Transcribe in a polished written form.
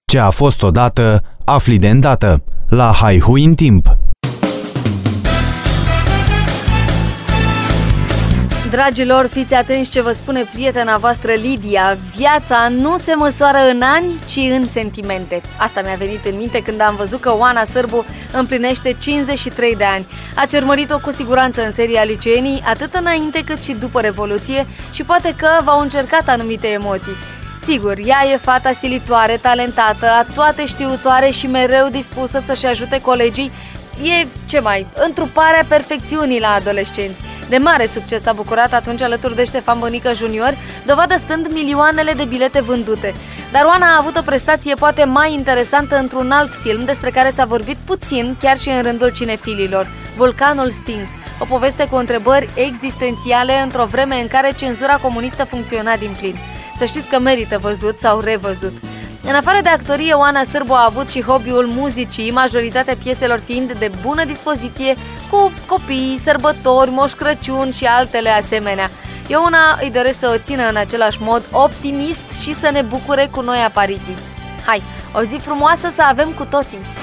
Ce a fost odată, afli de îndată, la Haihui în timp. Dragilor, fiți atenți ce vă spune prietena voastră Lidia. Viața nu se măsoară în ani, ci în sentimente. Asta mi-a venit în minte când am văzut că Oana Sârbu împlinește 53 de ani. Ați urmărit-o cu siguranță în seria Liceenii, atât înainte cât și după Revoluție, și poate că v-au încercat anumite emoții. Sigur, ea e fata silitoare, talentată, toate știutoare și mereu dispusă să-și ajute colegii. E, întruparea perfecțiunii la adolescenți. De mare succes s-a bucurat atunci alături de Ștefan Bănică Junior, dovadă stând milioanele de bilete vândute. Dar Oana a avut o prestație poate mai interesantă într-un alt film despre care s-a vorbit puțin chiar și în rândul cinefililor, Vulcanul stins, o poveste cu întrebări existențiale într-o vreme în care cenzura comunistă funcționa din plin. Să știți că merită văzut sau revăzut. În afară de actorie, Oana Sârbu a avut și hobby-ul muzicii, majoritatea pieselor fiind de bună dispoziție, cu copii, sărbători, Moș Crăciun și altele asemenea. Eu îi doresc să o țină în același mod optimist și să ne bucure cu noi apariții. Hai, o zi frumoasă să avem cu toții!